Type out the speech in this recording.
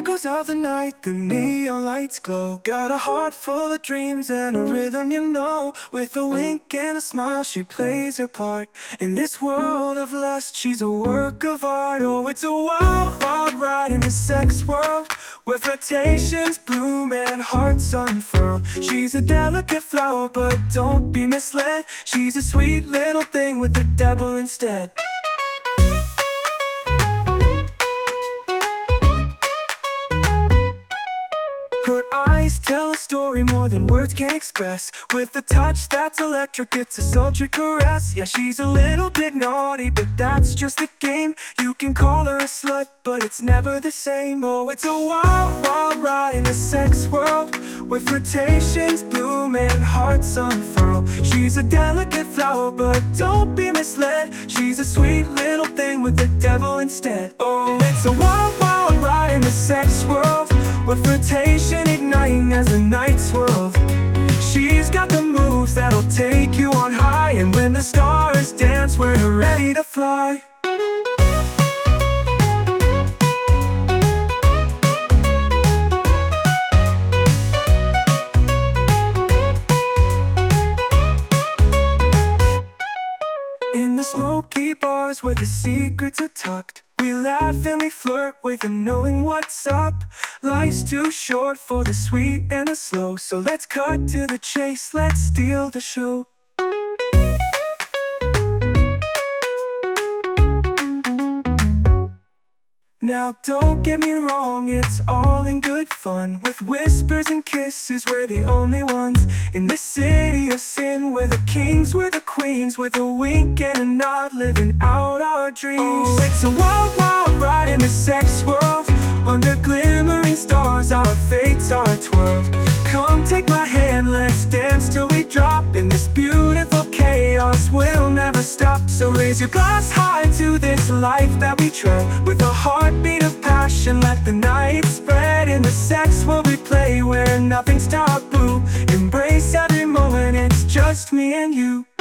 goes out the night, the neon lights glow. Got a heart full of dreams and a rhythm you know. With a wink and a smile, she plays her part. In this world of lust, she's a work of art. Oh, it's a wild, wild ride in the sex world, where flirtations bloom and hearts unfurl. She's a delicate flower, but don't be misled. She's a sweet little thing with the devil instead. Her eyes tell a story more than words can express. With a touch that's electric, it's a sultry caress. Yeah, she's a little bit naughty, but that's just the game. You can call her a slut, but it's never the same. Oh, it's a wild, wild ride in the sex world, where flirtations bloom and hearts unfurl. She's a delicate flower, but don't be misled. She's a sweet little thing with the devil instead. Oh, it's a wild, wild ride in the sex world, with flirtation igniting as the night swirls. She's got the moves that'll take you on high, and when the stars dance, we're ready to fly. In the smoky bars where the secrets are tucked, we laugh and we flirt without knowing what's up. Life's too short for the sweet and the slow, so let's cut to the chase, let's steal the show. Now don't get me wrong, it's all in good fun. With whispers and kisses, we're the only ones in this city of sin. We're the kings, we're the queens, with a wink and a nod, living out our dreams. Oh, it's a wild, wild ride in the sex world, under glimmering stars, our fates are twirled. Come take my hand, let's dance till we drop. In this beautiful chaos, we'll never stop. So raise your glass high to this life that we tread, with a heartbeat of passion, let the night spread. In the sex world we play, where nothing's taboo. Embrace every moment, it's just me and you.